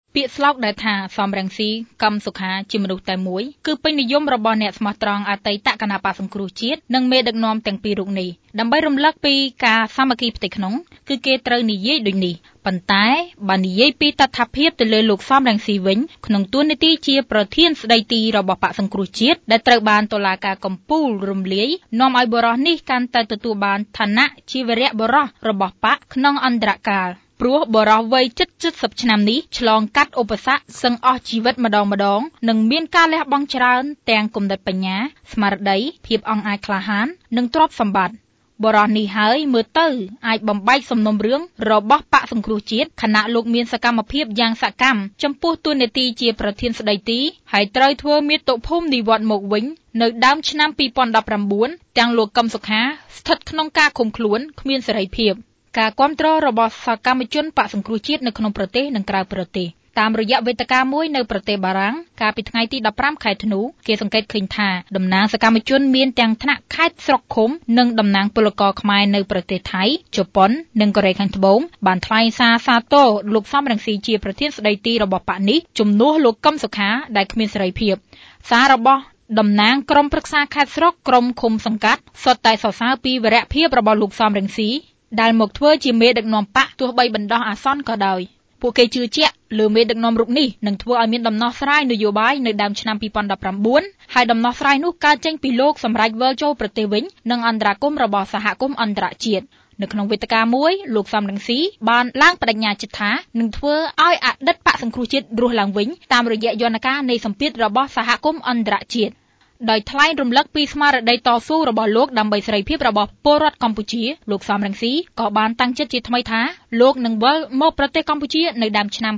ពាក្យស្លោកដែលថាសំរងស៊ីកឹមសុខាជាមនុស្សតែមួយគឺពេញនិយមរបស់អ្នកស្មោះត្រង់អតីតគណបក្សសង្គ្រោះជាតិនិងមេដឹកនាំទាំងពីររូបនេះដើម្បីរំលឹកពីការសាមគ្គីផ្ទៃក្នុងគឺគេត្រូវនិយាយដូចនេះប៉ុន្តែបើនិយាយពីតថភាពទៅលើលោកសំរងស៊ីវិញក្នុងតួនាទីជាប្រធានស្ដីទីរបស់បក្សសង្គ្រោះជាតិដែលត្រូវបានតុលាការកំពូលរំលាយនាំឲ្យបរិះនេះកាន់តែទទួលបានឋានៈជាវីរៈបរិះរបស់បក្សក្នុងអន្តរកាលព្រោះបរិះវ័យជិត70ឆ្នាំនេះឆ្លងកាត់ឧបសគ្គសឹងអស់ជីវិតម្ដងនិងមានការលះបង់ច្រើនទាំងគំនិតបញ្ញាស្មារតីភាពអង់អាចក្លាហាននិងទ្រព្យសម្បត្តិបរិះនេះហើយមើលទៅអាចបំបែកសំណុំរឿងរបស់បក្សសង្គ្រោះជាតិខណៈលោកមានសកម្មភាពយ៉ាងសកម្មចំពោះតួនាទីជាប្រធានស្ដីទីហើយត្រូវធ្វើមាតុភូមិនិវត្តន៍មកវិញនៅដើមឆ្នាំ2019ទាំងលោកកឹមសុខាស្ថិតក្នុងការឃុំខ្លួនគ្មានសេរីភាពការគាំទ្ររបស់សកម្មជនបក្សសង្គ្រោះជាតិនៅក្នុងប្រទេសនិងក្រៅប្រទេសតាមរយៈវេទិកាមួយនៅប្រទេសបារាំងកាលពីថ្ងៃទី15ខែធ្នូគេសង្កេតឃើញថាតំណាងសកម្មជនមានទាំងថ្នាក់ខេត្តស្រុកឃុំនិងតំណាងពលករខ្មែរនៅប្រទេសថៃជប៉ុននិងកូរ៉េខាងត្បូងបានថ្លែងសារសាទរលោកសំរងស៊ីជាប្រធានស្ដីទីរបស់បក្សនេះជំនួសលោកកឹមសុខាដែលគ្មានសេរីភាពសាររបស់តំណាងក្រុមប្រឹក្សាខេត្តស្រុកក្រុមឃុំសង្កាត់សុទ្ធតែសរសើរពីវីរៈភាពរបស់លោកសំរងស៊ីដែលមកធ្វើជាមេដឹកនាំបក្សទោះបីបណ្ដោះអាសន្នក៏ដោយពួកគេជឿជាក់លើមេដឹកនាំរូបនេះនឹងធ្វើឲ្យមានដំណោះស្រាយនយោបាយនៅដើមឆ្នាំ2019ហើយដំណោះស្រាយនោះកើតចេញពីលោកសម្រេចវិលចូលប្រទេសវិញនិងអន្តរាគមន៍របស់សហគមន៍អន្តរជាតិនៅក្នុងវេទិកាមួយលោកសំរងស៊ីបានឡើងបដិញ្ញាចិត្តថានឹងធ្វើឲ្យអតីតបក្សសង្គ្រោះជាតិរស់ឡើងវិញតាមរយៈយន្តការនៃសម្ពាធរបស់សហគមន៍អន្តរជាតិដោយថ្លែងរំលឹកពីស្មារតីតស៊ូរបស់លោកដើម្បីសេរីភាពរបស់ពលរដ្ឋកម្ពុជាលោកសំរងស៊ីក៏បានតាំងចិត្តជាថ្មីថាលោកនឹងវិលមកប្រទេសកម្ពុជានៅដើមឆ្នាំ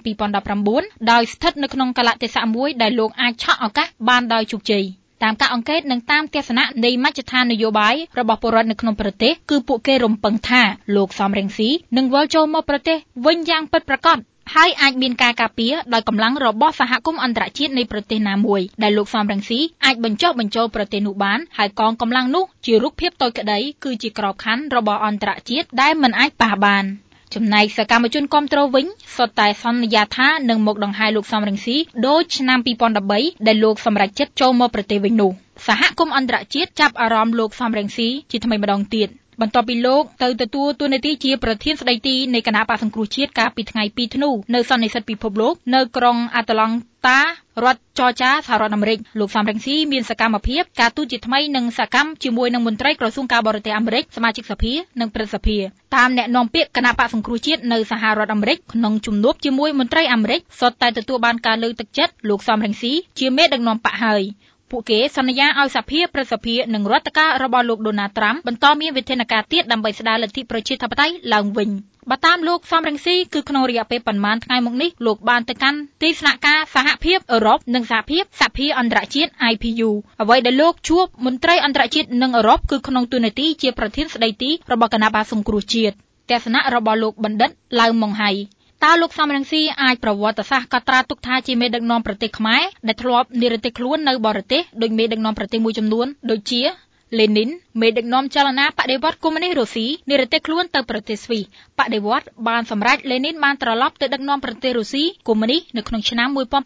2019ដោយស្ថិតនៅក្នុងកាលៈទេសៈមួយដែលលោកអាចឆក់ឱកាសបានដោយជោគជ័យតាមការអង្កេតនិងតាមទស្សនៈនៃមជ្ឈដ្ឋាននយោបាយរបស់ពលរដ្ឋនៅក្នុងប្រទេសគឺពួកគេរំពឹងថាលោកសំរងស៊ីនឹងវិលចូលមកប្រទេសវិញយ៉ាងពិតប្រាកដហើយអាចមានការការពារដោយកម្លាំងរបស់សហគមន៍អន្តរជាតិនៃប្រទេសណាមួយដែលលោកសំរងស៊ីអាចបញ្ចុះបញ្ចូលប្រទេសនោះបានហើយកងកម្លាំងនោះជារូបភាពតូចក្តីគឺជាក្របខ័ណ្ឌរបស់អន្តរជាតិដែលមិនអាចប៉ះបានចំណែកសកម្មជនគាំទ្រវិញសុទ្ធតែសន្យាថានឹងមកដង្ហែលោកសំរងស៊ីដូចឆ្នាំ2013ដែលលោកសម្រេចចិត្តចូលមកប្រទេសវិញនោះសហគមន៍អន្តរជាតិចាប់អារម្មណ៍លោកសំរងស៊ីជាថ្មីម្ដងទៀតបន្ទាប់ពីលោកទៅទទួលតួនាទីជាប្រធានស្ដីទីនៃគណៈបក្សសង្គ្រោះជាតិកាលពីថ្ងៃ2ធ្នូនៅសន្និសីទពិភពលោកនៅក្រុងអាត្លង់តារដ្ឋចរចាសហរដ្ឋអាមេរិកលោកសំរងស៊ីមានសកម្មភាពការទូតជាថ្មីនិងសកម្មជាមួយនឹងមន្ត្រីក្រសួងការបរទេសអាមេរិកសមាជិកសភានិងព្រឹទ្ធសភាតាមអ្នកនាំពាក្យគណៈបក្សសង្គ្រោះជាតិនៅសហរដ្ឋអាមេរិកក្នុងជំនួបជាមួយមន្ត្រីអាមេរិកសុទ្ធតែទទួលបានការលើកទឹកចិត្តលោកសំរងស៊ីជាមេដឹកនាំបក្សហើយពួកគេសន្យាឲ្យសភាព្រឹទ្ធសភានិងរដ្ឋការរបស់លោកដូណាល់ត្រាំបន្តមានវិធានការទៀតដើម្បីស្ដារលទ្ធិប្រជាធិបតេយ្យឡើងវិញបើតាមលោកសំរងស៊ីគឺក្នុងរយៈពេលប៉ុន្មានថ្ងៃមកនេះលោកបានទៅកាន់ទីស្នាក់ការសហភាពអឺរ៉ុបនិងសហភាពសភាអន្តរជាតិ IPU អ្វីដែលលោកជួបមន្ត្រីអន្តរជាតិនិងអឺរ៉ុបគឺក្នុងតួនាទីជាប្រធានស្ដីទីរបស់គណៈបក្សសង្គ្រោះជាតិទស្សនៈរបស់លោកបណ្ឌិតឡៅម៉ុងហៃតើលោកសំរងស៊ីអាចប្រវត្តិសាស្ត្រកត់ត្រាទុកថាជាមេដឹកនាំប្រទេសខ្មែរដែលធ្លាប់និរទេសខ្លួននៅបរទេសដោយមេដឹកនាំប្រទេសមួយចំនួនដូចជាលេនីនមេដឹកនាំចលនាបដិវត្តន៍កុម្មុយនីសរុស្ស៊ីនិរទេសខ្លួនទៅប្រទេសស្វីសបដិវត្តន៍បានសម្រេចលេនីនបានត្រឡប់ទៅដឹកនាំប្រទេសរុស្ស៊ីកុម្មុយនីសនៅក្នុងឆ្នាំ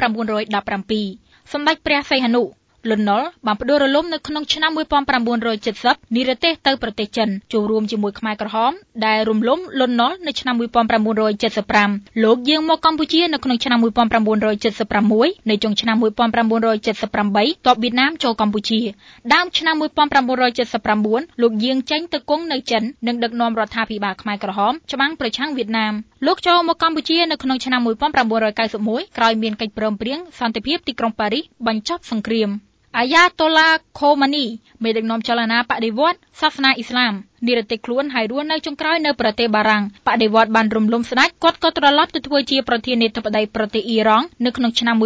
1917សម្ដេចព្រះសីហនុលន់ នល់បានផ្ដួលរលំនៅក្នុងឆ្នាំ1970និរទេសទៅប្រទេសចិនចូលរួមជាមួយខ្មែរក្រហមដែលរំលំលន់ នល់នៅឆ្នាំ1975លោកយាងមកកម្ពុជានៅក្នុងឆ្នាំ1976នៅចុងឆ្នាំ1978ទ័ពវៀតណាមចូលកម្ពុជាដើមឆ្នាំ1979លោកយាងចេញទៅគង់នៅចិននិងដឹកនាំរដ្ឋាភិបាលខ្មែរក្រហមច្បាំងប្រឆាំងវៀតណាមលោកចូលមកកម្ពុជានៅក្នុងឆ្នាំ1991ក្រោយមានកិច្ចព្រមព្រៀងសន្តិភាពទីក្រុងប៉ារីសបញ្ចប់សង្គ្រាមអាយ៉ាតូឡាខូម៉ានីមេដឹកនាំចលនាបដិវត្តន៍សាសនាអ៊ីស្លាមនិរទេសខ្លួនហើយរស់នៅចុងក្រោយនៅប្រទេសបារាំងបដិវត្តន៍បានរំលំស្ដេចគាត់ក៏ត្រឡប់ទៅធ្វើជាប្រធានាធិបតីប្រទេសអ៊ីរ៉ង់នៅក្នុងឆ្នាំ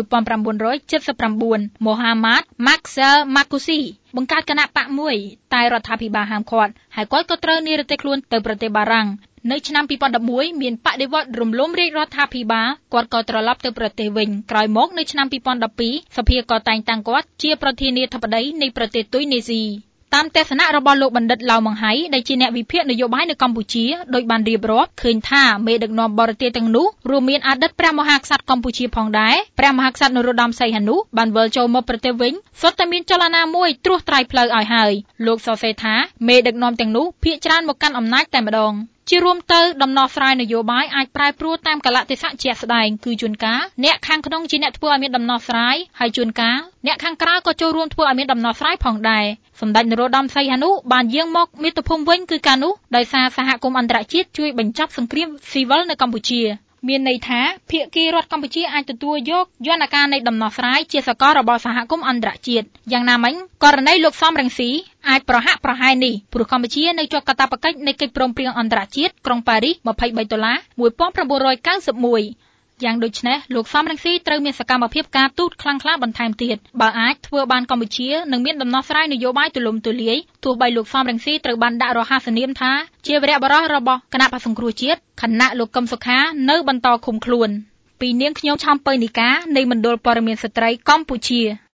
1979ម៉ូហាម៉ាត់ម៉ាក់សែលម៉ាកូស៊ីបង្កើតគណៈបកមួយតែរដ្ឋាភិបាលហាមឃាត់ហើយគាត់ក៏ត្រូវនិរទេសខ្លួនទៅប្រទេសបារាំងនៅឆ្នាំ2011មានបដិវត្តន៍រំលំរាជរដ្ឋាភិបាលគាត់ក៏ត្រឡប់ទៅប្រទេសវិញក្រោយមកនៅឆ្នាំ2012សភាក៏តែងតាំងគាត់ជាប្រធានាធិបតីនៃប្រទេសទុយនេស៊ីតាមទស្សនៈរបស់លោកបណ្ឌិតឡៅម៉ុងហៃដែលជាអ្នកវិភាគនយោបាយនៅកម្ពុជាដោយបានរៀបរាប់ឃើញថាមេដឹកនាំបរទេសទាំងនោះរួមមានអតីតព្រះមហាក្សត្រកម្ពុជាផងដែរព្រះមហាក្សត្រនរោត្តមសីហនុបានវិលចូលមកប្រទេសវិញសុទ្ធតែមានចលនាមួយត្រួសត្រាយផ្លូវឲ្យហើយលោកសរសេរថាមេដឹកនាំទាំងនោះភាគច្រើនមកកាន់អំណាចតែម្ដងជារួមទៅដំណោះស្រាយនយោបាយអាចប្រែប្រួលតាមកលៈទេសៈជាក់ស្ដែងគឺជួនកាលអ្នកខាងក្នុងជាអ្នកធ្វើឲ្យមានដំណោះស្រាយហើយជួនកាលអ្នកខាងក្រៅក៏ចូលរួមធ្វើឲ្យមានដំណោះស្រាយផងដែរសម្ដេចនរោត្តមសីហនុបានយាងមកមាតុភូមិវិញគឺកាលនោះដោយសារសហគមន៍អន្តរជាតិជួយបញ្ចប់សង្គ្រាមស៊ីវិលនៅកម្ពុជាមានន័យថាភាគីរដ្ឋកម្ពុជាអាចទទួលយកយន្តការនៃដំណោះស្រាយជាសកលរបស់សហគមន៍អន្តរជាតិយ៉ាងណាមិញករណីលោកសំរងស៊ីអាចប្រហាក់ប្រហែលនេះព្រោះកម្ពុជានៅជាប់កាតព្វកិច្ចនៃកិច្ចព្រមព្រៀងអន្តរជាតិក្រុងប៉ារីស$23,1991យ៉ាងដូចនេះលោកសំរងស៊ីត្រូវមានសកម្មភាពការទូតខ្លាំងក្លាបន្ថែមទៀតបើអាចធ្វើបានកម្ពុជានឹងមានដំណោះស្រាយនយោបាយទូលំទូលាយទោះបីលោកសំរងស៊ីត្រូវបានដាក់រហស្សនាមថាជាវីរបុរសរបស់គណៈបក្សសង្គ្រោះជាតិខណៈលោកកឹមសុខានៅបន្តឃុំខ្លួនពីនាងខ្ញុំឆំពៅនីកានៃមណ្ឌលព័ត៌មានស្ត្រីកម្ពុជា